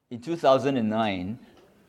In 2009,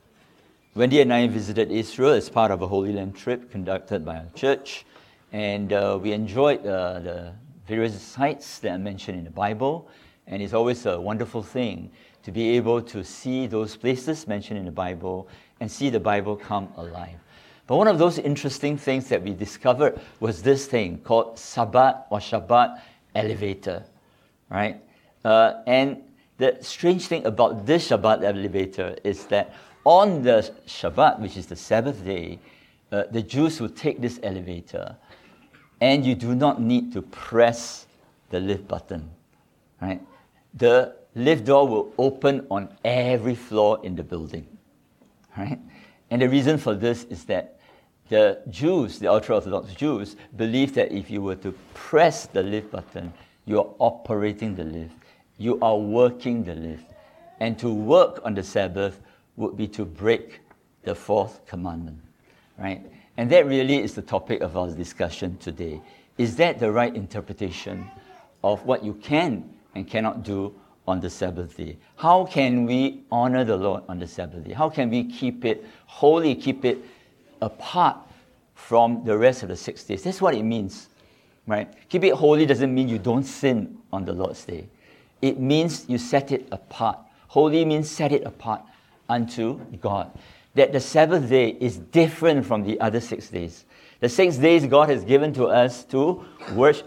Wendy and I visited Israel as part of a Holy Land trip conducted by our church, and we enjoyed the various sites that are mentioned in the Bible, and it's always a wonderful thing to be able to see those places mentioned in the Bible and see the Bible come alive. But one of those interesting things that we discovered was this thing called Sabbath or Shabbat elevator, right? And the strange thing about this Shabbat elevator is that on the Shabbat, which is the Sabbath day, the Jews will take this elevator, and you do not need to press the lift button, right? The lift door will open on every floor in the building, right? And the reason for this is that the Jews, the ultra-Orthodox Jews, believe that if you were to press the lift button, you are operating the lift. You are working the lift. And to work on the Sabbath would be to break the fourth commandment, right? And that really is the topic of our discussion today. Is that the right interpretation of what you can and cannot do on the Sabbath day? How can we honor the Lord on the Sabbath day? How can we keep it holy, keep it apart from the rest of the 6 days? That's what it means, right? Keep it holy doesn't mean you don't sin on the Lord's day. It means you set it apart. Holy means set it apart unto God. That the Sabbath day is different from the other 6 days. The 6 days God has given to us to work,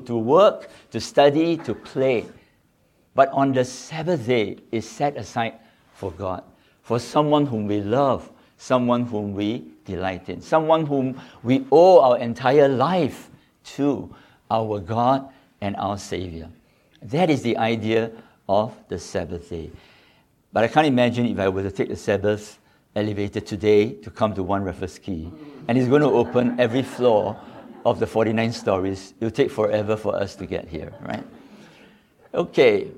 to study, to play. But on the Sabbath day is set aside for God, for someone whom we love, someone whom we delight in, someone whom we owe our entire life to, our God and our Savior. That is the idea of the Sabbath day. But I can't imagine if I were to take the Sabbath elevator today to come to One Raffles Quay, and it's going to open every floor of the 49 stories. It will take forever for us to get here, right? Okay,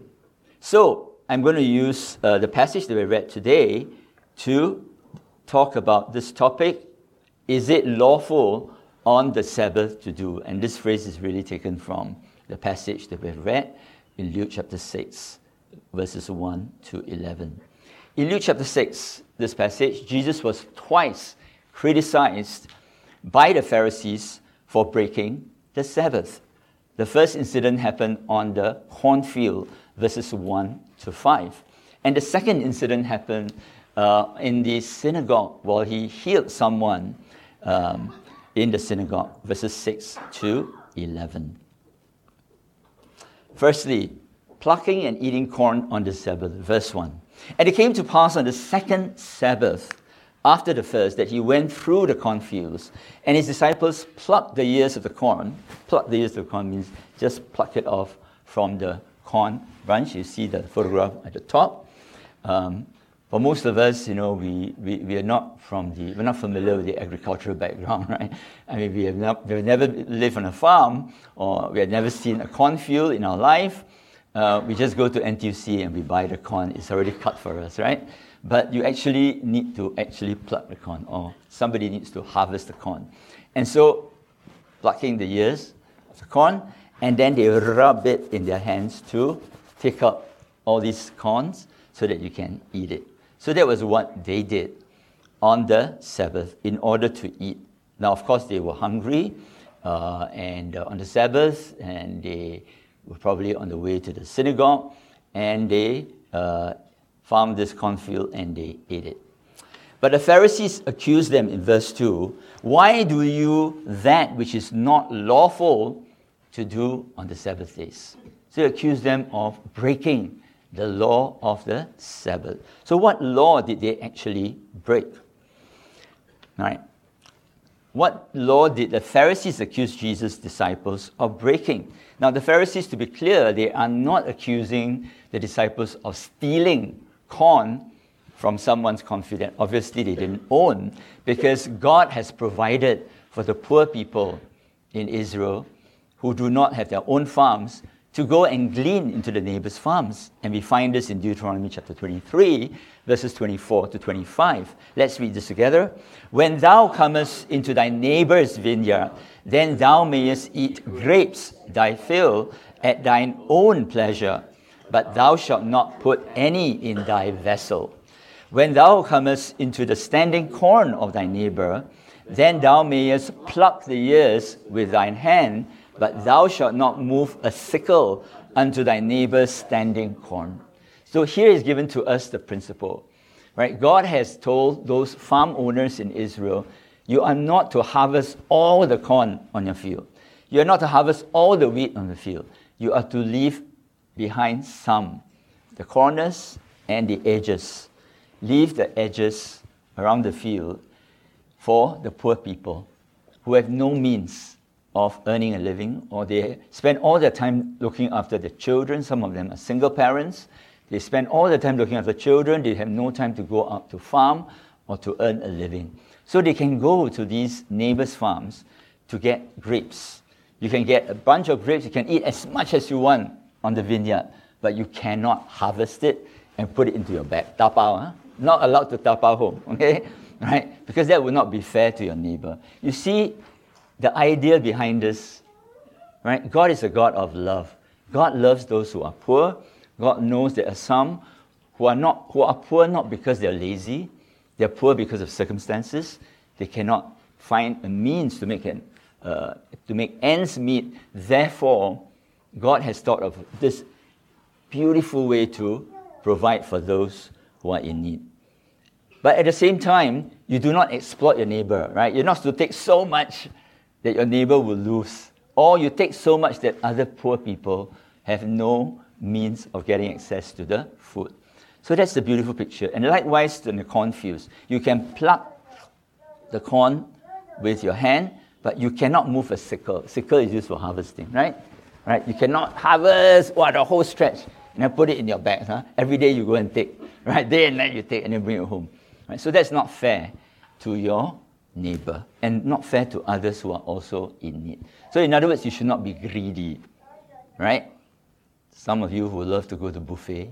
so I'm going to use the passage that we read today to talk about this topic. Is it lawful on the Sabbath to do? And this phrase is really taken from the passage that we've read in Luke chapter 6, verses 1 to 11. In Luke chapter 6, this passage, Jesus was twice criticized by the Pharisees for breaking the Sabbath. The first incident happened on the cornfield, verses 1 to 5. And the second incident happened in the synagogue while he healed someone in the synagogue, verses 6 to 11. Firstly, plucking and eating corn on the Sabbath, verse 1. And it came to pass on the second Sabbath, after the first, that he went through the cornfields, and his disciples plucked the ears of the corn. Pluck the ears of the corn means just pluck it off from the corn branch. You see the photograph at the top. For most of us, we are not we're not familiar with the agricultural background, right? I mean, we've never lived on a farm, or we have never seen a cornfield in our life. We just go to NTUC and we buy the corn. It's already cut for us, right? But you actually need to pluck the corn, or somebody needs to harvest the corn. And so, plucking the ears of the corn, and then they rub it in their hands to take up all these corns so that you can eat it. So that was what they did on the Sabbath in order to eat. Now, of course, they were hungry and on the Sabbath, and they were probably on the way to the synagogue, and they found this cornfield and they ate it. But the Pharisees accused them in verse 2, "Why do you that which is not lawful to do on the Sabbath days?" So they accused them of breaking the law of the Sabbath. So what law did they actually break? All right. What law did the Pharisees accuse Jesus' disciples of breaking? Now, the Pharisees, to be clear, they are not accusing the disciples of stealing corn from someone's cornfield that obviously they didn't own, because God has provided for the poor people in Israel who do not have their own farms to go and glean into the neighbors' farms. And we find this in Deuteronomy chapter 23, verses 24 to 25. Let's read this together. "When thou comest into thy neighbor's vineyard, then thou mayest eat grapes thy fill at thine own pleasure. but thou shalt not put any in thy vessel. When thou comest into the standing corn of thy neighbor, then thou mayest pluck the ears with thine hand, but thou shalt not move a sickle unto thy neighbor's standing corn. So here is given to us the principle, right? God has told those farm owners in Israel, you are not to harvest all the corn on your field. You are not to harvest all the wheat on the field. You are to leave behind some, the corners and the edges. Leave the edges around the field for the poor people who have no means of earning a living, or they spend all their time looking after the children. Some of them are single parents. They spend all their time looking after children. They have no time to go out to farm or to earn a living. So they can go to these neighbors' farms to get grapes. You can get a bunch of grapes. You can eat as much as you want on the vineyard, but you cannot harvest it and put it into your bag. Tapao, huh? Not allowed to tapao home, okay? Right? Because that would not be fair to your neighbor. You see the idea behind this, right? God is a God of love. God loves those who are poor. God knows there are some who are poor not because they're lazy. They're poor because of circumstances. They cannot find a means to make ends meet. Therefore, God has thought of this beautiful way to provide for those who are in need. But at the same time, you do not exploit your neighbor, right? You're not to take so much that your neighbor will lose, or you take so much that other poor people have no means of getting access to the food. So that's the beautiful picture. And likewise in the cornfields, you can pluck the corn with your hand, but you cannot move a sickle. Sickle is used for harvesting, right? Right? You cannot harvest the whole stretch and then put it in your bag. Huh? Every day you go and take, right? Day and night you take and then bring it home. Right? So that's not fair to your neighbor and not fair to others who are also in need. So in other words, you should not be greedy, right? Some of you who love to go to buffet,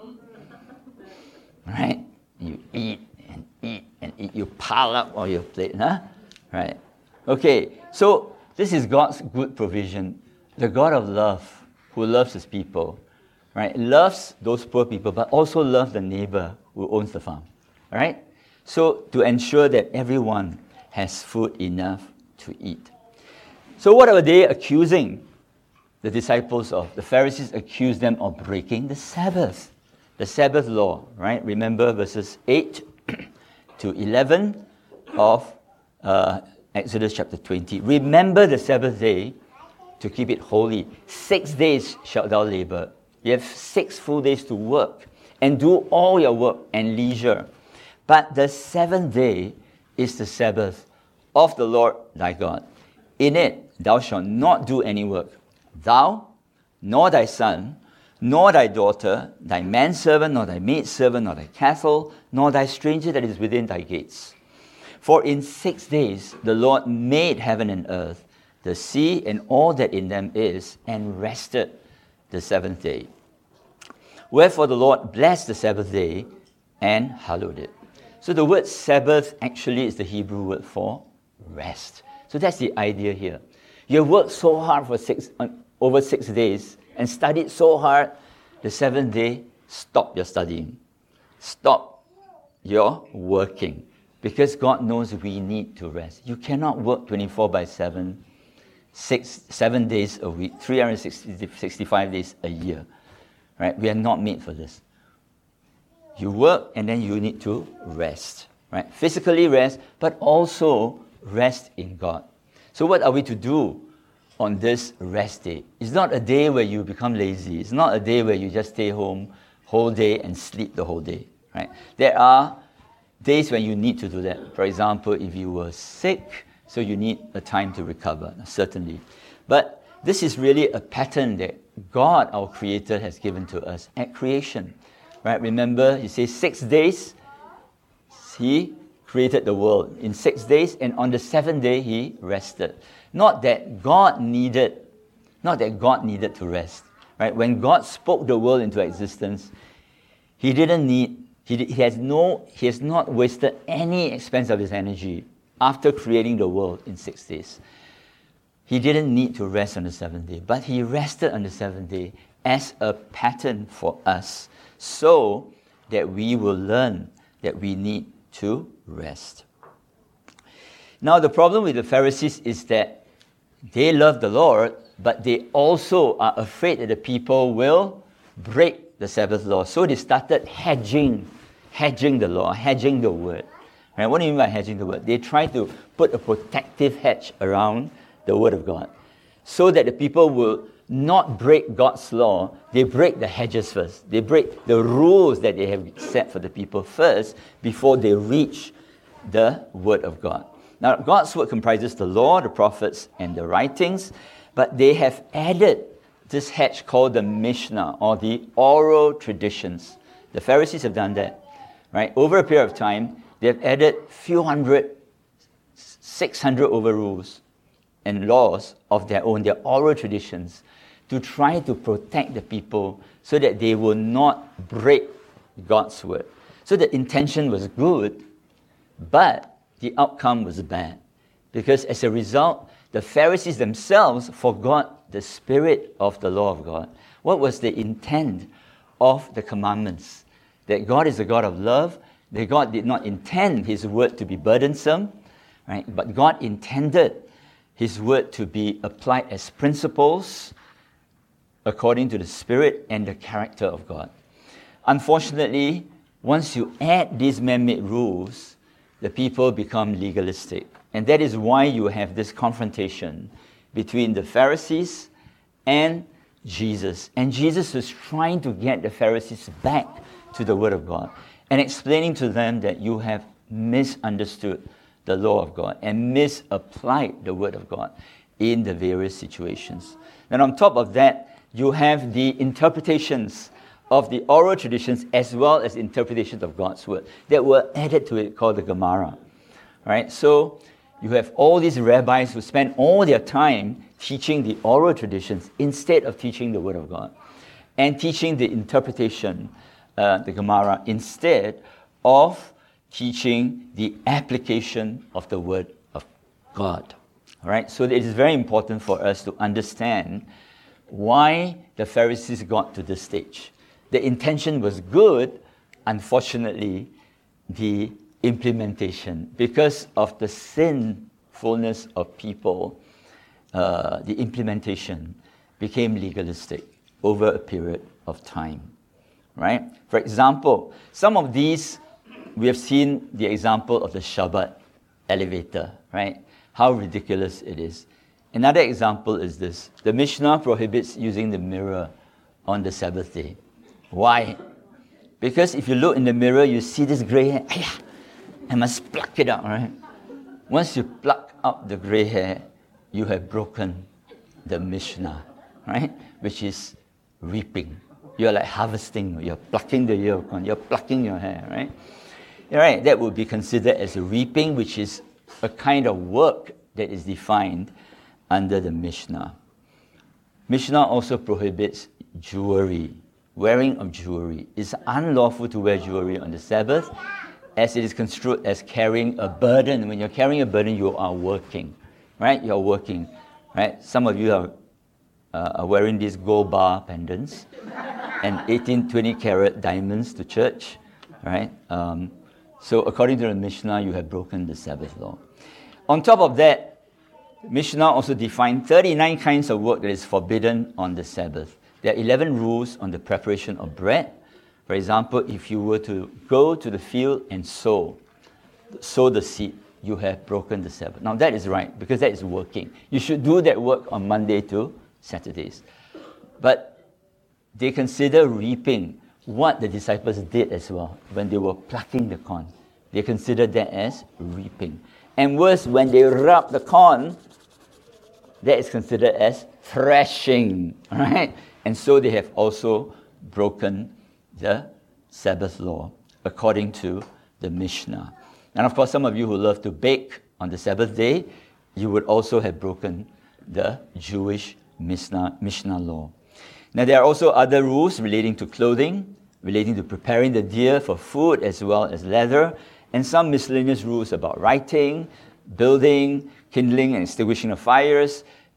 right? You eat and eat and eat. You pile up all your plate, huh? Right? Okay, so this is God's good provision. The God of love, who loves his people, right? Loves those poor people, but also loves the neighbor who owns the farm, all right? So to ensure that everyone has food enough to eat. So what are they accusing the disciples of? The Pharisees accused them of breaking the Sabbath law, right? Remember verses 8 to 11 of Exodus chapter 20. Remember the Sabbath day to keep it holy. 6 days shalt thou labor. You have 6 full days to work and do all your work and leisure. But the 7th day is the Sabbath of the Lord thy God. In it thou shalt not do any work, thou, nor thy son, nor thy daughter, thy manservant, nor thy maidservant, nor thy cattle, nor thy stranger that is within thy gates. For in 6 days the Lord made heaven and earth, the sea and all that in them is, and rested the 7th day. Wherefore the Lord blessed the Sabbath day and hallowed it. So the word Sabbath actually is the Hebrew word for rest. So that's the idea here. You worked so hard for over 6 days and studied so hard, the 7th day, stop your studying. Stop your working. Because God knows we need to rest. You cannot work 24/7, 7 days a week, 365 days a year. Right? We are not made for this. You work and then you need to rest. Right? Physically rest, but also rest in God. So what are we to do on this rest day? It's not a day where you become lazy. It's not a day where you just stay home whole day and sleep the whole day. Right? There are days when you need to do that. For example, if you were sick, so you need a time to recover, certainly. But this is really a pattern that God, our Creator, has given to us at creation. Right? Remember, he says 6 days, he created the world. In 6 days, and on the 7th day, he rested. Not that God needed to rest. Right? When God spoke the world into existence, he has not wasted any expense of his energy after creating the world in 6 days. He didn't need to rest on the 7th day, but he rested on the 7th day as a pattern for us so that we will learn that we need to rest. Now, the problem with the Pharisees is that they love the Lord, but they also are afraid that the people will break the Sabbath law. So they started hedging the law, hedging the word. Right? What do you mean by hedging the word? They try to put a protective hedge around the word of God so that the people will not break God's law. They break the hedges first. They break the rules that they have set for the people first before they reach the word of God. Now, God's word comprises the law, the prophets, and the writings, but they have added this hedge called the Mishnah, or the oral traditions. The Pharisees have done that, right? Over a period of time, they have added few hundred, 600 over rules and laws of their own, their oral traditions, to try to protect the people so that they will not break God's word. So the intention was good, but the outcome was bad. Because as a result, the Pharisees themselves forgot the spirit of the law of God. What was the intent of the commandments? That God is a God of love, that God did not intend His word to be burdensome, right? But God intended His word to be applied as principles according to the spirit and the character of God. Unfortunately, once you add these man-made rules, the people become legalistic. And that is why you have this confrontation between the Pharisees and Jesus. And Jesus was trying to get the Pharisees back to the Word of God and explaining to them that you have misunderstood the law of God and misapplied the Word of God in the various situations. And on top of that, you have the interpretations of the oral traditions as well as interpretations of God's Word that were added to it, called the Gemara. Right? So you have all these rabbis who spend all their time teaching the oral traditions instead of teaching the Word of God, and teaching the interpretation, the Gemara, instead of teaching the application of the Word of God. All right? So it is very important for us to understand why the Pharisees got to this stage. The intention was good, unfortunately, the implementation, because of the sinfulness of people, the implementation became legalistic over a period of time, right? For example, some of these, we have seen the example of the Shabbat elevator, right? How ridiculous it is. Another example is this. The Mishnah prohibits using the mirror on the Sabbath day. Why? Because if you look in the mirror, you see this gray hair. I must pluck it out, right? Once you pluck out the gray hair, you have broken the Mishnah, right? Which is reaping. You're like harvesting. You're plucking the ear of corn. You're plucking your hair, right? Right? That would be considered as a reaping, which is a kind of work that is defined under the Mishnah. Mishnah also prohibits jewelry. Wearing of jewelry. It's unlawful to wear jewelry on the Sabbath, as it is construed as carrying a burden. When you're carrying a burden, you are working, right? You're working, right? Some of you are wearing these gold bar pendants and 18, 20 carat diamonds to church, right? So according to the Mishnah, you have broken the Sabbath law. On top of that, Mishnah also defined 39 kinds of work that is forbidden on the Sabbath. There are 11 rules on the preparation of bread. For example, if you were to go to the field and sow the seed, you have broken the Sabbath. Now that is right, because that is working. You should do that work on Monday to Saturdays. But they consider reaping what the disciples did as well when they were plucking the corn. They considered that as reaping. And worse, when they rub the corn, that is considered as threshing, right? And so they have also broken the Sabbath law according to the Mishnah. And of course, some of you who love to bake on the Sabbath day, you would also have broken the Jewish Mishnah law. Now, there are also other rules relating to clothing, relating to preparing the deer for food as well as leather, and some miscellaneous rules about writing, building, kindling and extinguishing of fires,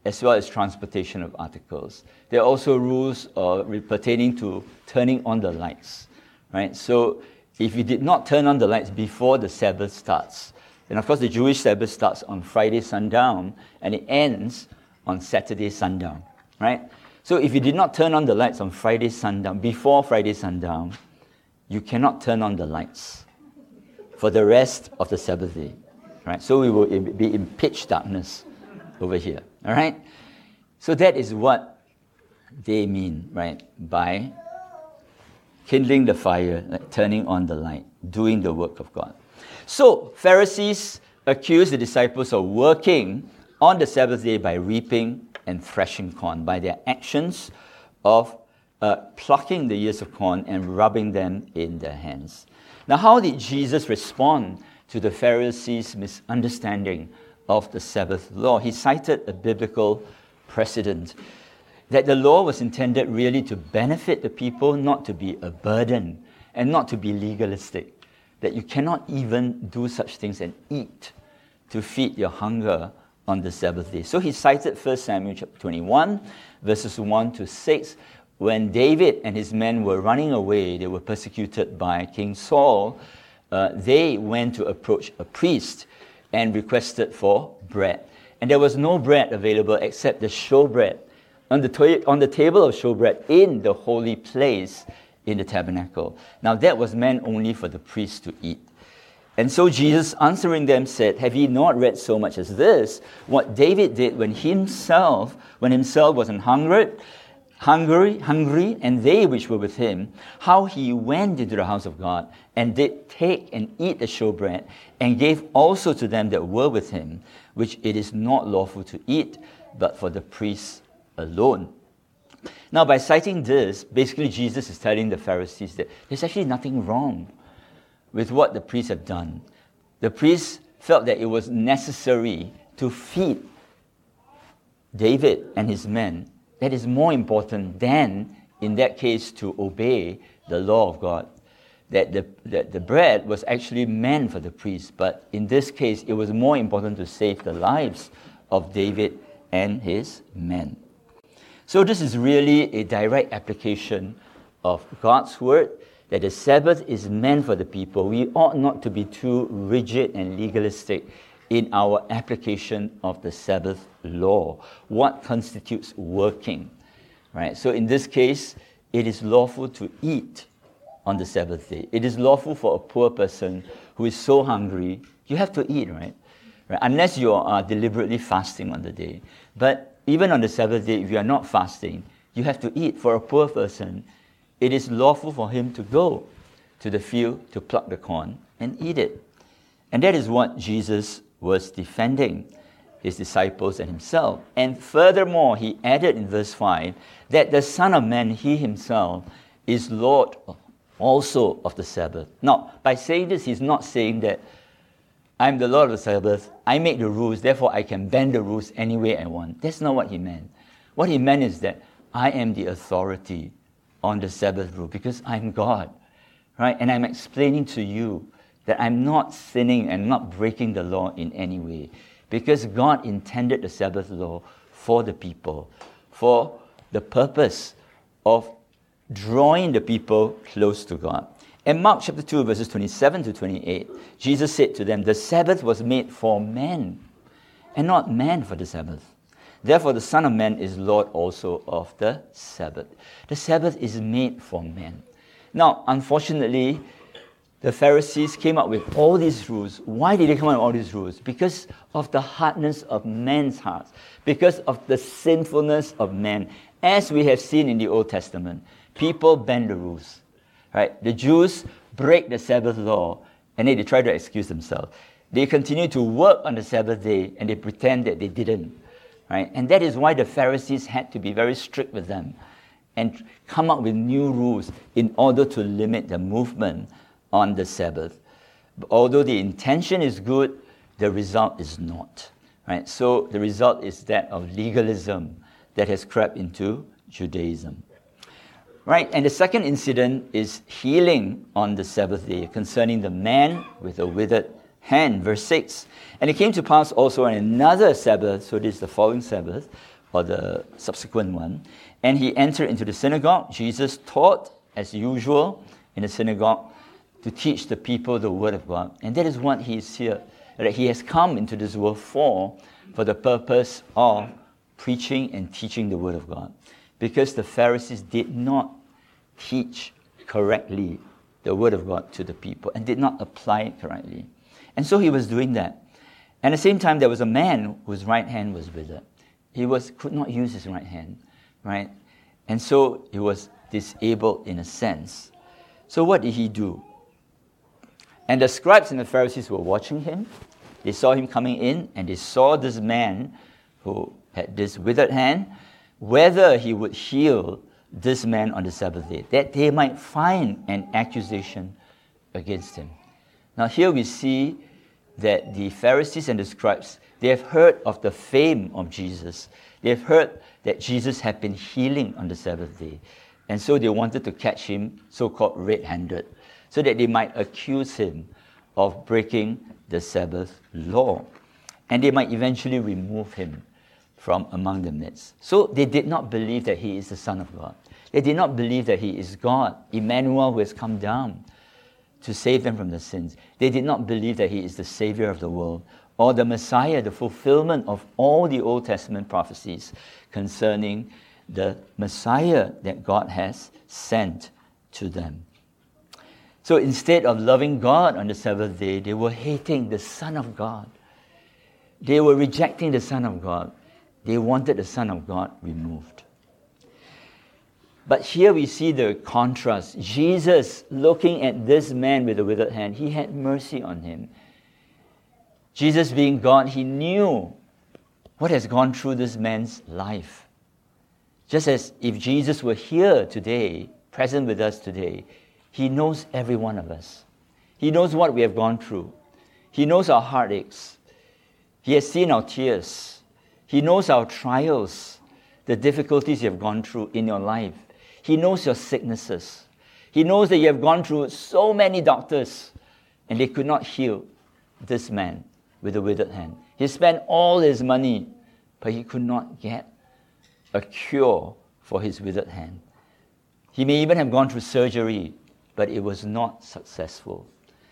as well as transportation of articles. There are also rules pertaining to turning on the lights, right? So if you did not turn on the lights before the Sabbath starts, and of course the Jewish Sabbath starts on Friday sundown and it ends on Saturday sundown, right? So if you did not turn on the lights on Friday sundown, before Friday sundown, you cannot turn on the lights for the rest of the Sabbath day, right? So we will be in pitch darkness over here, all right? So that is what they mean, right, by kindling the fire, like turning on the light, doing the work of God. So Pharisees accuse the disciples of working on the Sabbath day by reaping and threshing corn, by their actions of plucking the ears of corn and rubbing them in their hands. Now, how did Jesus respond to the Pharisees' misunderstanding of the Sabbath law? He cited a biblical precedent that the law was intended really to benefit the people, not to be a burden and not to be legalistic. That you cannot even do such things and eat to feed your hunger on the Sabbath day. So he cited 1 Samuel chapter 21, verses 1 to 6. When David and his men were running away, they were persecuted by King Saul, they went to approach a priest and requested for bread. And there was no bread available except the showbread on the table of showbread in the holy place in the tabernacle. Now that was meant only for the priests to eat. And so Jesus, answering them, said, "Have ye not read so much as this, what David did when himself was an hungry, and they which were with him, how he went into the house of God, and did take and eat the showbread, and gave also to them that were with him, which it is not lawful to eat, but for the priests alone." Now, by citing this, basically Jesus is telling the Pharisees that there's actually nothing wrong with what the priests have done. The priests felt that it was necessary to feed David and his men. That is more important than, in that case, to obey the law of God. That the bread was actually meant for the priests, but in this case, it was more important to save the lives of David and his men. So this is really a direct application of God's word, that the Sabbath is meant for the people. We ought not to be too rigid and legalistic in our application of the Sabbath law. What constitutes working, right? So in this case, it is lawful to eat on the Sabbath day. It is lawful for a poor person who is so hungry, you have to eat, right? Unless you are deliberately fasting on the day. But even on the Sabbath day, if you are not fasting, you have to eat. For a poor person, it is lawful for him to go to the field to pluck the corn and eat it. And that is what Jesus was defending his disciples and himself. And furthermore, he added in verse 5 that the Son of Man, he himself, is Lord also of the Sabbath. Now, by saying this, he's not saying that I'm the Lord of the Sabbath, I make the rules, therefore I can bend the rules any way I want. That's not what he meant. What he meant is that I am the authority on the Sabbath rule because I'm God, right? And I'm explaining to you that I'm not sinning and not breaking the law in any way because God intended the Sabbath law for the people, for the purpose of drawing the people close to God. In Mark chapter 2, verses 27 to 28, Jesus said to them, "The Sabbath was made for men, and not man for the Sabbath. Therefore the Son of Man is Lord also of the Sabbath." The Sabbath is made for men. Now, unfortunately, the Pharisees came up with all these rules. Why did they come up with all these rules? Because of the hardness of men's hearts, because of the sinfulness of men. As we have seen in the Old Testament, people bend the rules. Right? The Jews break the Sabbath law and they try to excuse themselves. They continue to work on the Sabbath day and they pretend that they didn't. Right? And that is why the Pharisees had to be very strict with them and come up with new rules in order to limit the movement on the Sabbath. But although the intention is good, the result is not. Right? So the result is that of legalism that has crept into Judaism. Right, and the second incident is healing on the Sabbath day concerning the man with a withered hand. Verse 6, "And it came to pass also on another Sabbath," so this is the following Sabbath, or the subsequent one. And he entered into the synagogue. Jesus taught, as usual, in the synagogue to teach the people the word of God. And that is what he is here, that he has come into this world for the purpose of preaching and teaching the word of God. Because the Pharisees did not teach correctly the word of God to the people and did not apply it correctly. And so he was doing that. And at the same time, there was a man whose right hand was withered. He could not use his right hand, right? And so he was disabled in a sense. So what did he do? And the scribes and the Pharisees were watching him. They saw him coming in, and they saw this man who had this withered hand, whether he would heal this man on the Sabbath day, that they might find an accusation against him. Now here we see that the Pharisees and the scribes, they have heard of the fame of Jesus. They have heard that Jesus had been healing on the Sabbath day. And so they wanted to catch him, so-called red-handed, so that they might accuse him of breaking the Sabbath law. And they might eventually remove him from among the midst. So they did not believe that he is the Son of God. They did not believe that he is God, Emmanuel, who has come down to save them from the sins. They did not believe that he is the Savior of the world, or the Messiah, the fulfillment of all the Old Testament prophecies concerning the Messiah that God has sent to them. So instead of loving God on the Sabbath day, they were hating the Son of God. They were rejecting the Son of God. They wanted the Son of God removed. But here we see the contrast. Jesus, looking at this man with a withered hand, he had mercy on him. Jesus being God, he knew what has gone through this man's life. Just as if Jesus were here today, present with us today, he knows every one of us. He knows what we have gone through. He knows our heartaches. He has seen our tears. He knows our trials, the difficulties you have gone through in your life. He knows your sicknesses. He knows that you have gone through so many doctors and they could not heal this man with a withered hand. He spent all his money, but he could not get a cure for his withered hand. He may even have gone through surgery, but it was not successful.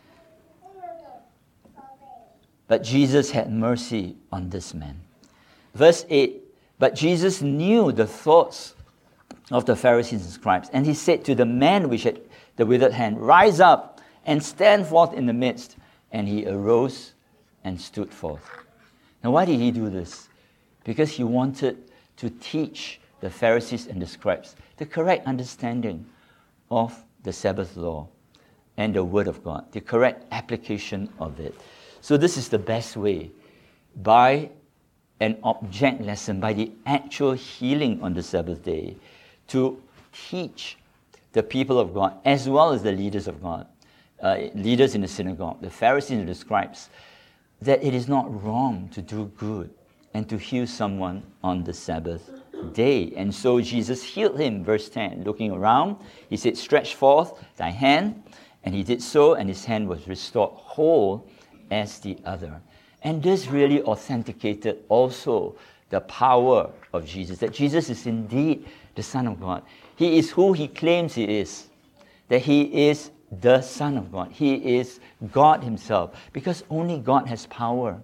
But Jesus had mercy on this man. Verse 8, but Jesus knew the thoughts of the Pharisees and scribes, and he said to the man which had the withered hand, rise up and stand forth in the midst. And he arose and stood forth. Now why did he do this? Because he wanted to teach the Pharisees and the scribes the correct understanding of the Sabbath law and the Word of God, the correct application of it. So this is the best way, by an object lesson, by the actual healing on the Sabbath day, to teach the people of God, as well as the leaders of God, leaders in the synagogue, the Pharisees and the scribes, that it is not wrong to do good and to heal someone on the Sabbath day. And so Jesus healed him, verse 10. Looking around, he said, stretch forth thy hand. And he did so, and his hand was restored whole as the other. And this really authenticated also the power of Jesus, that Jesus is indeed the Son of God. He is who he claims he is, that he is the Son of God. He is God himself, because only God has power.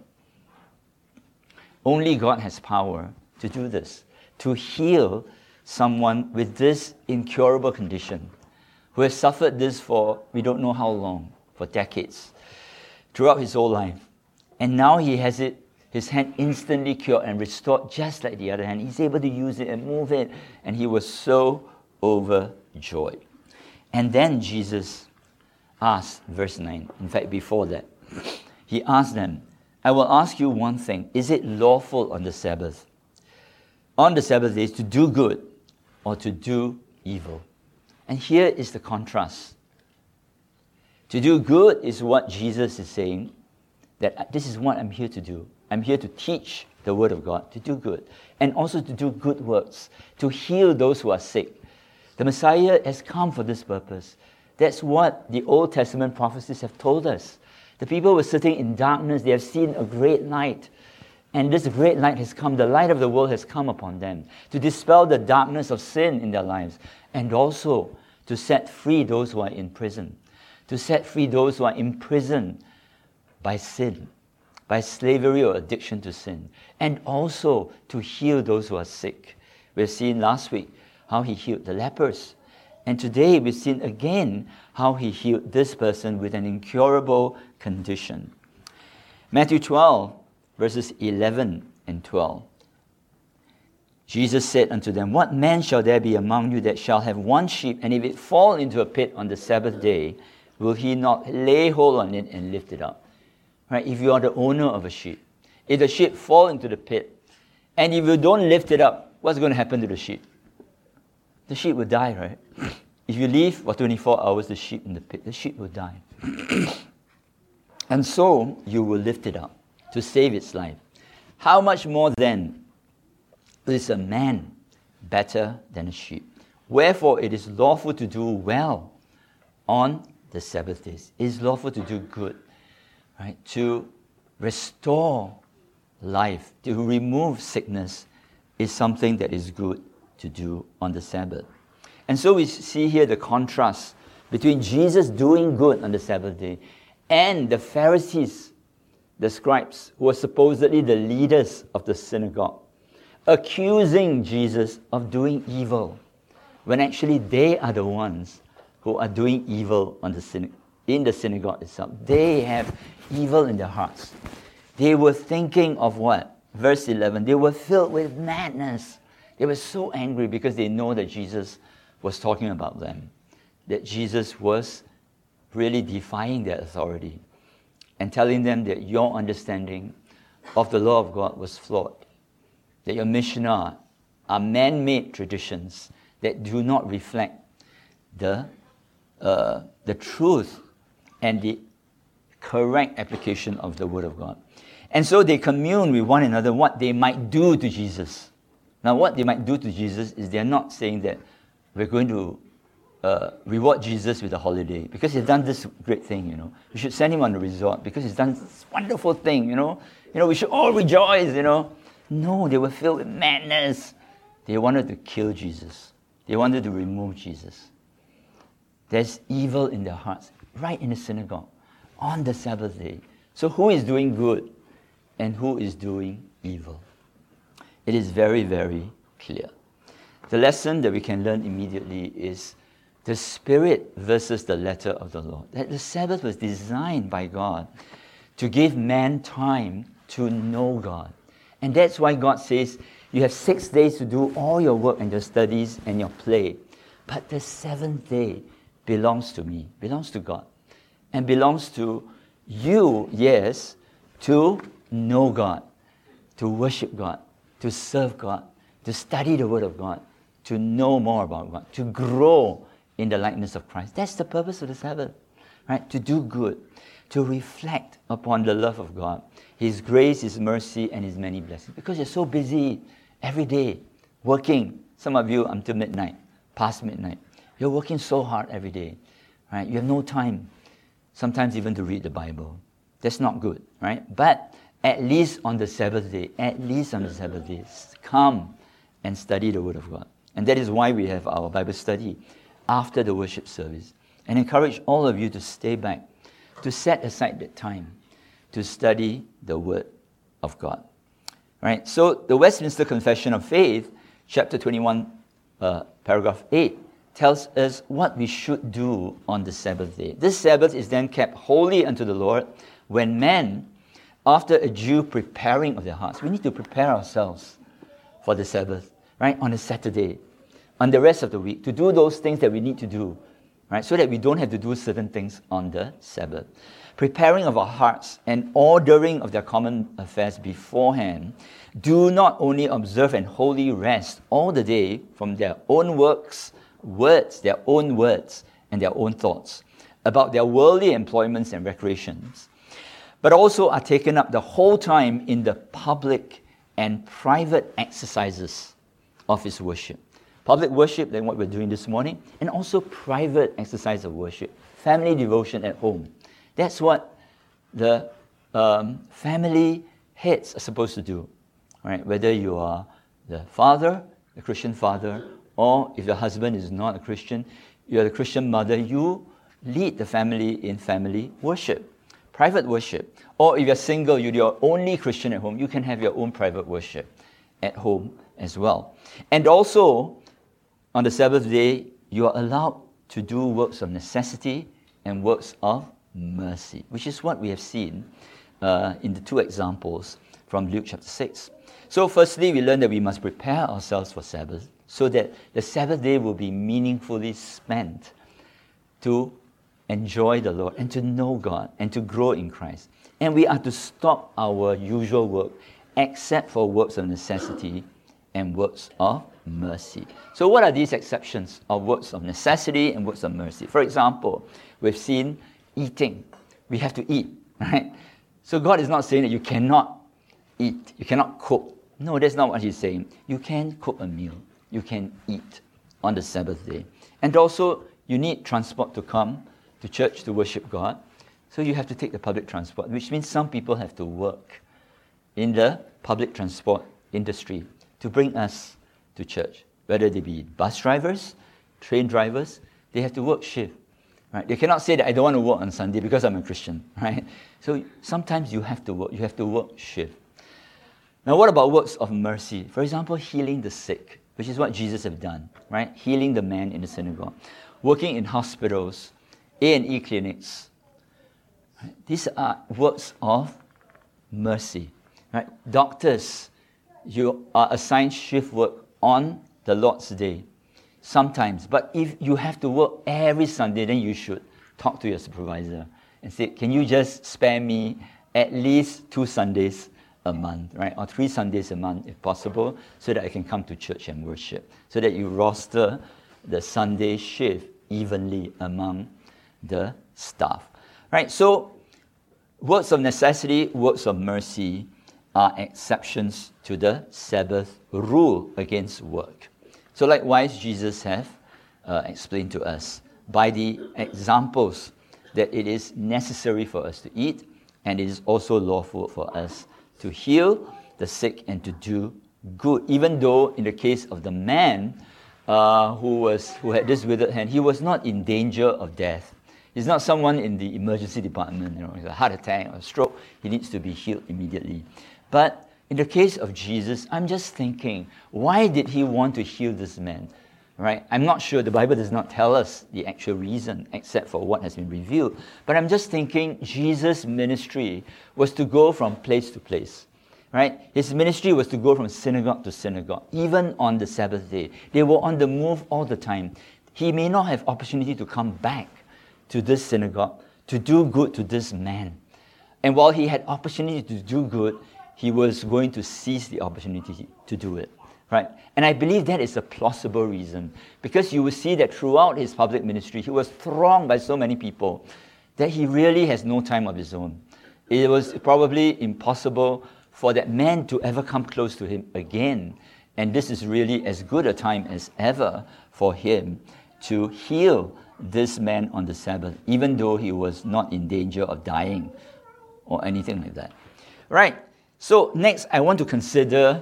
Only God has power to do this, to heal someone with this incurable condition, who has suffered this for we don't know how long, for decades, throughout his whole life. And now he has it, his hand instantly cured and restored just like the other hand. He's able to use it and move it, and he was so overjoyed. And then Jesus asked, verse 9, in fact before that, he asked them, I will ask you one thing, is it lawful on the Sabbath days to do good or to do evil? And here is the contrast. To do good is what Jesus is saying, that this is what I'm here to do. I'm here to teach the Word of God, to do good, and also to do good works, to heal those who are sick. The Messiah has come for this purpose. That's what the Old Testament prophecies have told us. The people were sitting in darkness. They have seen a great light. And this great light has come, the light of the world has come upon them to dispel the darkness of sin in their lives and also to set free those who are in prison, to set free those who are imprisoned by sin, by slavery or addiction to sin, and also to heal those who are sick. We've seen last week how he healed the lepers. And today we've seen again how he healed this person with an incurable condition. Matthew 12, verses 11 and 12. Jesus said unto them, What man shall there be among you that shall have one sheep, and if it fall into a pit on the Sabbath day, will he not lay hold on it and lift it up? Right? If you are the owner of a sheep, if the sheep fall into the pit, and if you don't lift it up, what's going to happen to the sheep? The sheep will die, right? If you leave for 24 hours the sheep in the pit, the sheep will die. And so you will lift it up to save its life. How much more then is a man better than a sheep? Wherefore it is lawful to do well on the Sabbath days. It is lawful to do good, right? To restore life, to remove sickness is something that is good to do on the Sabbath. And so we see here the contrast between Jesus doing good on the Sabbath day and the Pharisees, the scribes, who were supposedly the leaders of the synagogue, accusing Jesus of doing evil, when actually they are the ones who are doing evil in the synagogue itself. They have evil in their hearts. They were thinking of what? Verse 11, they were filled with madness. They were so angry because they know that Jesus was talking about them, that Jesus was really defying their authority and telling them that your understanding of the law of God was flawed, that your Mishnah are man-made traditions that do not reflect the truth and the correct application of the Word of God. And so they commune with one another what they might do to Jesus. Now, what they might do to Jesus is they're not saying that we're going to reward Jesus with a holiday because he's done this great thing, We should send him on a resort because he's done this wonderful thing, we should all rejoice, No, they were filled with madness. They wanted to kill Jesus. They wanted to remove Jesus. There's evil in their hearts, right in the synagogue, on the Sabbath day. So who is doing good and who is doing evil? It is very, very clear. The lesson that we can learn immediately is the spirit versus the letter of the law. That the Sabbath was designed by God to give man time to know God. And that's why God says, you have 6 days to do all your work and your studies and your play. But the seventh day belongs to me, belongs to God, and belongs to you, yes, to know God, to worship God, to serve God, to study the Word of God, to know more about God, to grow in the likeness of Christ. That's the purpose of the Sabbath, right? To do good, to reflect upon the love of God, His grace, His mercy, and His many blessings. Because you're so busy every day, working, some of you until midnight, past midnight. You're working so hard every day, right? You have no time, sometimes even to read the Bible. That's not good, right? But at least on the Sabbath day, come and study the Word of God. And that is why we have our Bible study after the worship service. And encourage all of you to stay back, to set aside that time to study the Word of God. Right? So the Westminster Confession of Faith, chapter 21, paragraph 8, tells us what we should do on the Sabbath day. This Sabbath is then kept holy unto the Lord when men, after a due preparing of their hearts, we need to prepare ourselves for the Sabbath, right? On a Saturday, on the rest of the week, to do those things that we need to do, right? So that we don't have to do certain things on the Sabbath. Preparing of our hearts and ordering of their common affairs beforehand, do not only observe and wholly rest all the day from their own words, their own words, and their own thoughts about their worldly employments and recreations, but also are taken up the whole time in the public and private exercises of His worship. Public worship, like what we're doing this morning, and also private exercise of worship, family devotion at home. That's what the family heads are supposed to do. Right? Whether you are the father, the Christian father, or if your husband is not a Christian, you are the Christian mother, you lead the family in family worship, private worship. Or if you're single, you're the only Christian at home, you can have your own private worship at home as well. And also, on the Sabbath day, you are allowed to do works of necessity and works of mercy, which is what we have seen in the two examples from Luke chapter 6. So firstly, we learn that we must prepare ourselves for Sabbath so that the Sabbath day will be meaningfully spent to enjoy the Lord and to know God and to grow in Christ. And we are to stop our usual work except for works of necessity and works of mercy. So what are these exceptions of works of necessity and works of mercy? For example, we've seen eating. We have to eat, right? So God is not saying that you cannot eat, you cannot cook. No, that's not what He's saying. You can cook a meal. You can eat on the Sabbath day. And also, you need transport to come to church to worship God. So you have to take the public transport, which means some people have to work in the public transport industry to bring us to church. Whether they be bus drivers, train drivers, they have to work shift. Right? They cannot say that I don't want to work on Sunday because I'm a Christian. Right? So sometimes you have to work. You have to work shift. Now, what about works of mercy? For example, healing the sick, which is what Jesus have done, right? Healing the man in the synagogue, working in hospitals, A&E clinics. Right? These are works of mercy, right? Doctors, you are assigned shift work on the Lord's Day, sometimes. But if you have to work every Sunday, then you should talk to your supervisor and say, can you just spare me at least 2 Sundays a month, right? Or 3 Sundays a month if possible, so that I can come to church and worship, so that you roster the Sunday shift evenly among the staff, right? So works of necessity, works of mercy are exceptions to the Sabbath rule against work. So likewise, Jesus have explained to us by the examples that it is necessary for us to eat, and it is also lawful for us to heal the sick and to do good. Even though in the case of the man who had this withered hand, he was not in danger of death. He's not someone in the emergency department, it's a heart attack or a stroke. He needs to be healed immediately. But in the case of Jesus, I'm just thinking, why did he want to heal this man? Right? I'm not sure. The Bible does not tell us the actual reason except for what has been revealed. But I'm just thinking Jesus' ministry was to go from place to place. Right? His ministry was to go from synagogue to synagogue, even on the Sabbath day. They were on the move all the time. He may not have opportunity to come back to this synagogue to do good to this man. And while he had opportunity to do good, he was going to seize the opportunity to do it. Right? And I believe that is a plausible reason, because you will see that throughout his public ministry, he was thronged by so many people that he really has no time of his own. It was probably impossible for that man to ever come close to him again. And this is really as good a time as ever for him to heal this man on the Sabbath, even though he was not in danger of dying or anything like that. Right. So next, I want to consider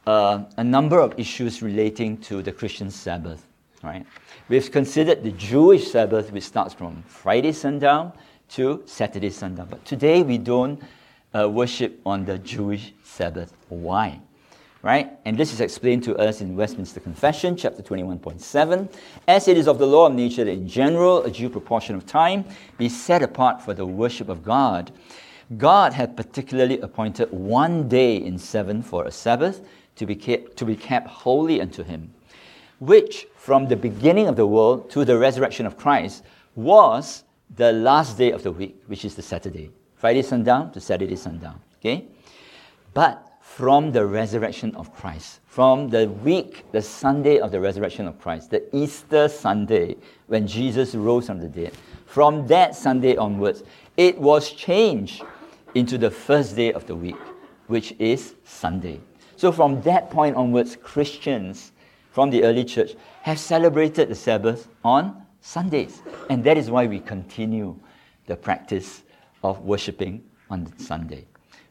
a number of issues relating to the Christian Sabbath. Right? We've considered the Jewish Sabbath, which starts from Friday sundown to Saturday sundown. But today we don't worship on the Jewish Sabbath. Why? Right? And this is explained to us in Westminster Confession, chapter 21.7. As it is of the law of nature that in general a due proportion of time be set apart for the worship of God, God had particularly appointed one day in 7 for a Sabbath to be kept holy unto him, which from the beginning of the world to the resurrection of Christ was the last day of the week, which is the Saturday. Friday sundown to Saturday sundown. Okay? But from the resurrection of Christ, from the week, the Sunday of the resurrection of Christ, the Easter Sunday, when Jesus rose from the dead, from that Sunday onwards, it was changed into the first day of the week, which is Sunday. So from that point onwards, Christians from the early church have celebrated the Sabbath on Sundays. And that is why we continue the practice of worshipping on Sunday.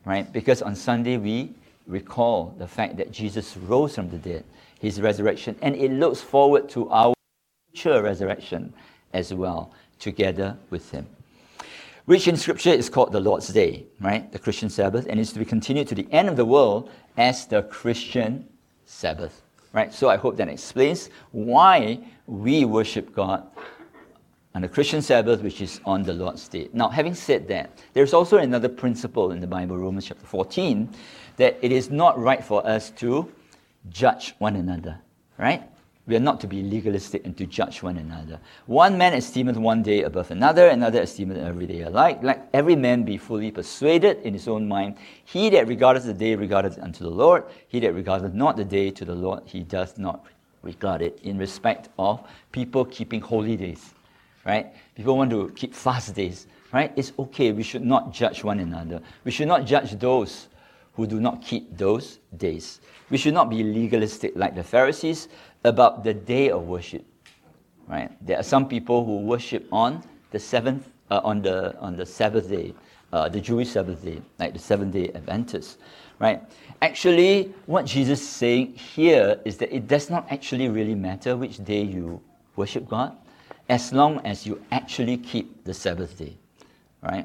right? Because on Sunday we recall the fact that Jesus rose from the dead, his resurrection, and it looks forward to our future resurrection as well, together with him. Which in Scripture is called the Lord's Day, right? The Christian Sabbath, and is to be continued to the end of the world as the Christian Sabbath, right? So I hope that explains why we worship God on the Christian Sabbath, which is on the Lord's Day. Now, having said that, there's also another principle in the Bible, Romans chapter 14, that it is not right for us to judge one another, right? We are not to be legalistic and to judge one another. One man esteemeth one day above another, another esteemeth every day alike. Let every man be fully persuaded in his own mind. He that regardeth the day regardeth unto the Lord. He that regardeth not the day to the Lord, he doth not regard it, in respect of people keeping holy days, right? People want to keep fast days, right? It's okay. We should not judge one another. We should not judge those who do not keep those days. We should not be legalistic like the Pharisees about the day of worship, right? There are some people who worship on the Sabbath day, the Jewish Sabbath day, like the Seventh-day Adventists, right? Actually, what Jesus is saying here is that it does not actually really matter which day you worship God, as long as you actually keep the Sabbath day, right?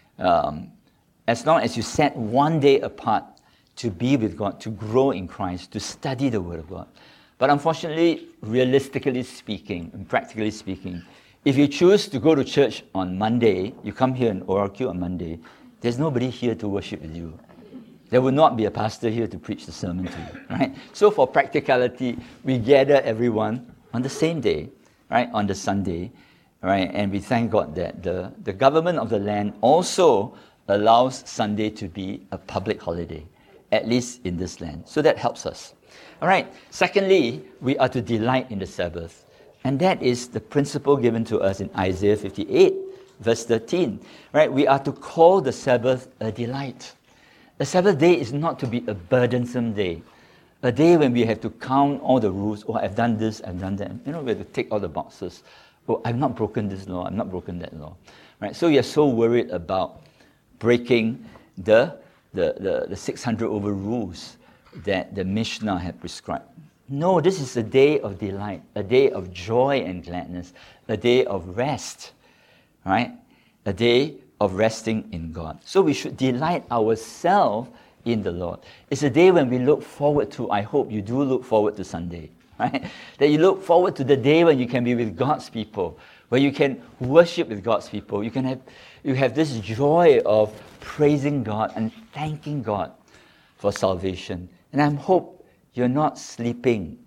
As long as you set one day apart to be with God, to grow in Christ, to study the Word of God. But unfortunately, realistically speaking, and practically speaking, if you choose to go to church on Monday, you come here in ORQ on Monday, there's nobody here to worship with you. There will not be a pastor here to preach the sermon to you, right? So for practicality, we gather everyone on the same day, right, on the Sunday, right? And we thank God that the government of the land also allows Sunday to be a public holiday, at least in this land. So that helps us. All right. Secondly, we are to delight in the Sabbath. And that is the principle given to us in Isaiah 58, verse 13. Right? We are to call the Sabbath a delight. The Sabbath day is not to be a burdensome day. A day when we have to count all the rules. Oh, I've done this, I've done that. You know, we have to tick all the boxes. Oh, I've not broken this law, I've not broken that law. Right? So we are so worried about breaking the 600 over rules that the Mishnah had prescribed. No, this is a day of delight, a day of joy and gladness, a day of rest, right? A day of resting in God. So we should delight ourselves in the Lord. It's a day when we look forward to, I hope you do look forward to Sunday, right? That you look forward to the day when you can be with God's people, where you can worship with God's people. You have this joy of praising God and thanking God for salvation. And I hope you're not sleeping.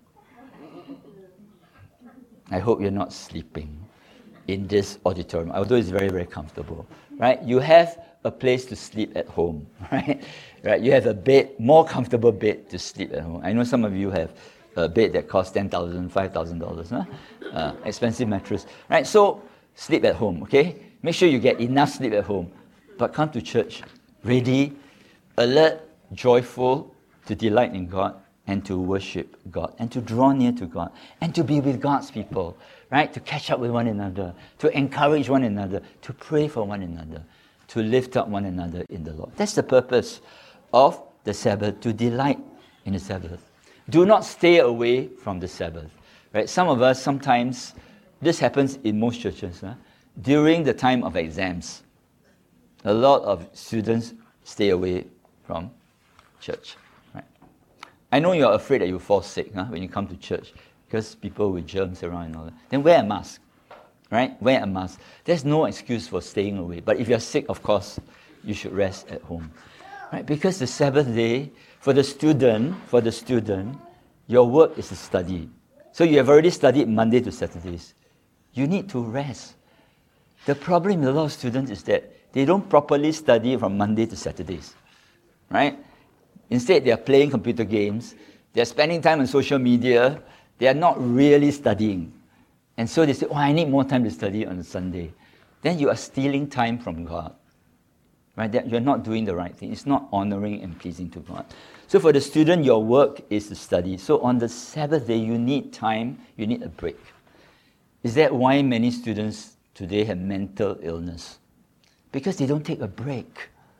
I hope you're not sleeping in this auditorium, although it's very, very comfortable, right? You have a place to sleep at home, right? Right? You have a bed, more comfortable bed to sleep at home. I know some of you have a bed that costs $10,000, $5,000, huh? Expensive mattress, right? So sleep at home, okay? Make sure you get enough sleep at home, but come to church ready, alert, joyful, to delight in God and to worship God and to draw near to God and to be with God's people, right? To catch up with one another, to encourage one another, to pray for one another, to lift up one another in the Lord. That's the purpose of the Sabbath, to delight in the Sabbath. Do not stay away from the Sabbath, right? Some of us, sometimes, this happens in most churches, during the time of exams. A lot of students stay away from church. I know you're afraid that you'll fall sick when you come to church because people with germs around and all that. Then wear a mask, right? Wear a mask. There's no excuse for staying away. But if you're sick, of course, you should rest at home, right? Because the Sabbath day, for the student, your work is to study. So you have already studied Monday to Saturdays. You need to rest. The problem with a lot of students is that they don't properly study from Monday to Saturdays, right? Instead, they are playing computer games, they are spending time on social media, they are not really studying. And so they say, oh, I need more time to study on a Sunday. Then you are stealing time from God, right? That you're not doing the right thing. It's not honoring and pleasing to God. So for the student, your work is to study. So on the Sabbath day, you need time, you need a break. Is that why many students today have mental illness? Because they don't take a break.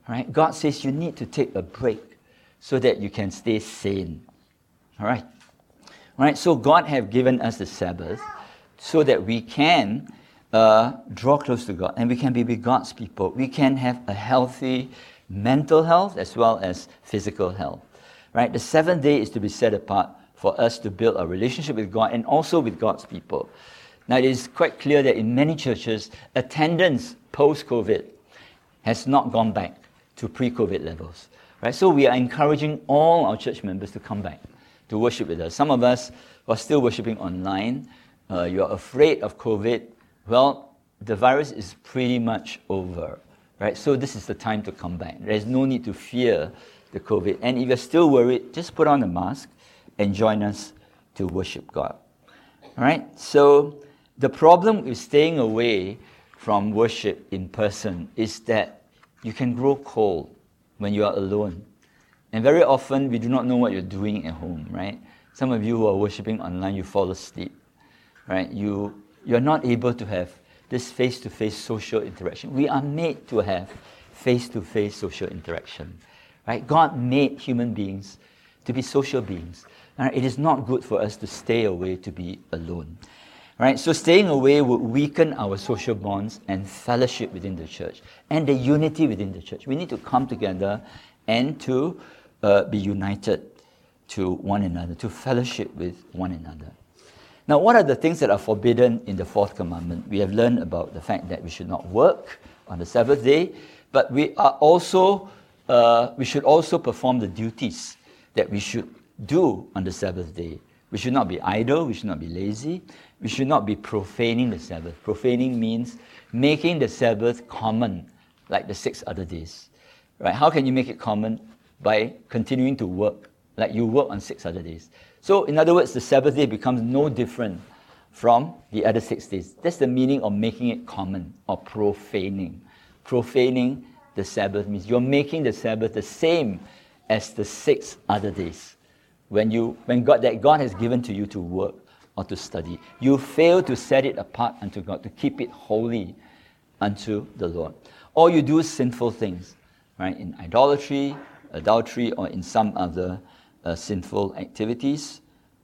Right? God says you need to take a break so that you can stay sane. All right? All right, so God has given us the Sabbath so that we can draw close to God and we can be with God's people. We can have a healthy mental health as well as physical health. Right? The seventh day is to be set apart for us to build a relationship with God and also with God's people. Now, it is quite clear that in many churches, attendance post-COVID has not gone back to pre-COVID levels. Right? So we are encouraging all our church members to come back to worship with us. Some of us are still worshiping online. You're afraid of COVID. Well, the virus is pretty much over. Right? So this is the time to come back. There's no need to fear the COVID. And if you're still worried, just put on a mask and join us to worship God. All right? So the problem with staying away from worship in person is that you can grow cold when you are alone. And very often, we do not know what you're doing at home, right? Some of you who are worshiping online, you fall asleep, right? You're not able to have this face-to-face social interaction. We are made to have face-to-face social interaction, right? God made human beings to be social beings. Right? It is not good for us to stay away, to be alone. Right? So staying away would weaken our social bonds and fellowship within the church and the unity within the church. We need to come together and to be united to one another, to fellowship with one another. Now, what are the things that are forbidden in the fourth commandment? We have learned about the fact that we should not work on the Sabbath day, but we should also perform the duties that we should do on the Sabbath day. We should not be idle, we should not be lazy, we should not be profaning the Sabbath. Profaning means making the Sabbath common, like the 6 other days. Right? How can you make it common? By continuing to work, like you work on 6 other days. So, in other words, the Sabbath day becomes no different from the other 6 days. That's the meaning of making it common, or profaning. Profaning the Sabbath means you're making the Sabbath the same as the 6 other days. When God has given to you to work or to study, you fail to set it apart unto God, to keep it holy unto the Lord. Or you do sinful things, right? In idolatry, adultery, or in some other sinful activities.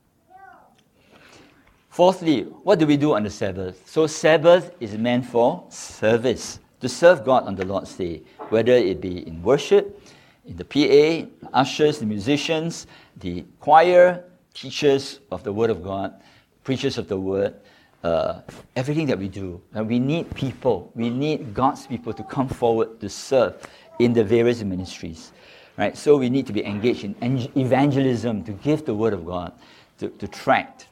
Fourthly, what do we do on the Sabbath? So Sabbath is meant for service, to serve God on the Lord's Day, whether it be in worship, in the PA, ushers, the musicians, the choir, teachers of the Word of God, preachers of the Word, everything that we do. And we need people, we need God's people to come forward to serve in the various ministries. Right? So we need to be engaged in evangelism, to give the Word of God, to tract,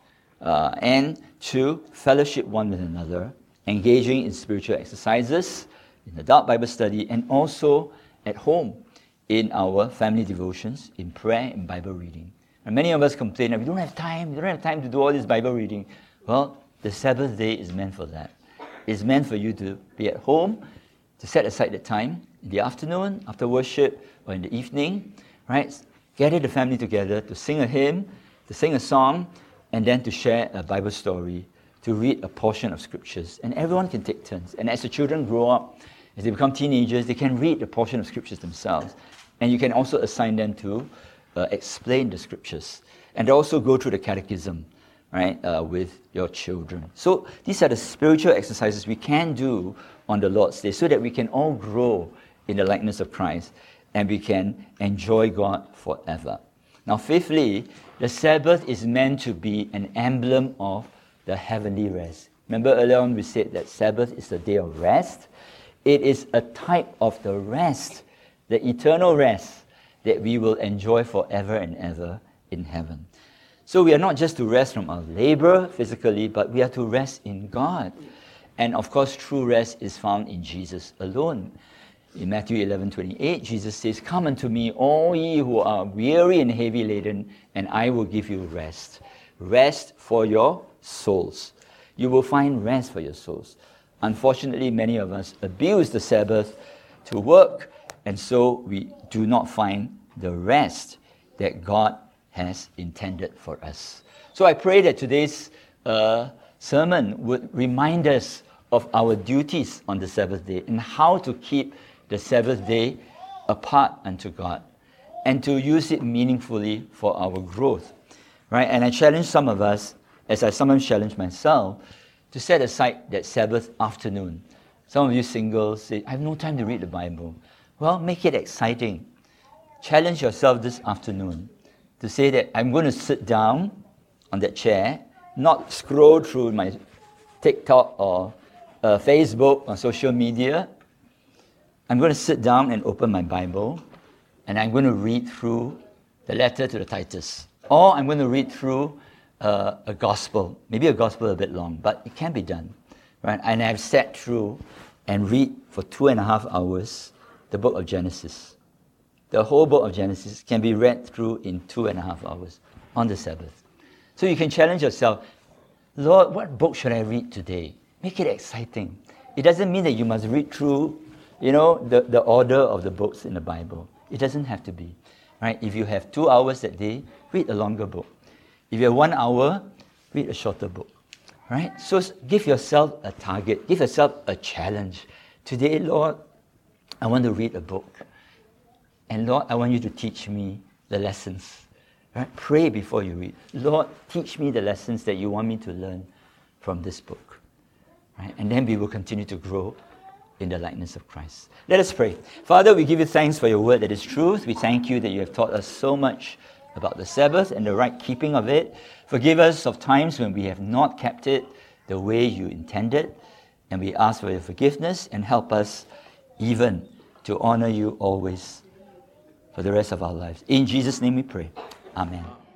and to fellowship one with another, engaging in spiritual exercises, in adult Bible study, and also at home in our family devotions, in prayer and Bible reading. And many of us complain that we don't have time to do all this Bible reading. Well, the Sabbath day is meant for that. It's meant for you to be at home, to set aside the time in the afternoon, after worship, or in the evening, right? Gather the family together to sing a hymn, to sing a song, and then to share a Bible story, to read a portion of scriptures. And everyone can take turns. And as the children grow up, as they become teenagers, they can read a portion of scriptures themselves. And you can also assign them to explain the scriptures. And also go through the catechism, right, with your children. So these are the spiritual exercises we can do on the Lord's Day so that we can all grow in the likeness of Christ and we can enjoy God forever. Now, fifthly, the Sabbath is meant to be an emblem of the heavenly rest. Remember earlier on we said that Sabbath is the day of rest. It is a type of the rest, the eternal rest that we will enjoy forever and ever in heaven. So we are not just to rest from our labor physically, but we are to rest in God. And of course, true rest is found in Jesus alone. In Matthew 11:28, Jesus says, "Come unto me, all ye who are weary and heavy laden, and I will give you rest." Rest for your souls. You will find rest for your souls. Unfortunately, many of us abuse the Sabbath to work, and so we do not find the rest that God has intended for us. So I pray that today's sermon would remind us of our duties on the Sabbath day and how to keep the Sabbath day apart unto God and to use it meaningfully for our growth, right? And I challenge some of us, as I sometimes challenge myself, to set aside that Sabbath afternoon. Some of you singles say, I have no time to read the Bible. Well, make it exciting. Challenge yourself this afternoon to say that I'm going to sit down on that chair, not scroll through my TikTok or Facebook or social media. I'm going to sit down and open my Bible, and I'm going to read through the letter to the Titus. Or I'm going to read through a gospel, maybe a gospel a bit long, but it can be done, right? And I've sat through and read for 2.5 hours the book of Genesis. The whole book of Genesis can be read through in 2.5 hours on the Sabbath. So you can challenge yourself, Lord, what book should I read today? Make it exciting. It doesn't mean that you must read through, the order of the books in the Bible. It doesn't have to be, right? If you have 2 hours that day, read a longer book. If you have 1 hour, read a shorter book, right? So give yourself a target. Give yourself a challenge. Today, Lord, I want to read a book. And Lord, I want you to teach me the lessons. Right? Pray before you read. Lord, teach me the lessons that you want me to learn from this book. Right? And then we will continue to grow in the likeness of Christ. Let us pray. Father, we give you thanks for your word that is truth. We thank you that you have taught us so much about the Sabbath and the right keeping of it. Forgive us of times when we have not kept it the way you intended. And we ask for your forgiveness and help us even to honor you always for the rest of our lives. In Jesus' name we pray. Amen.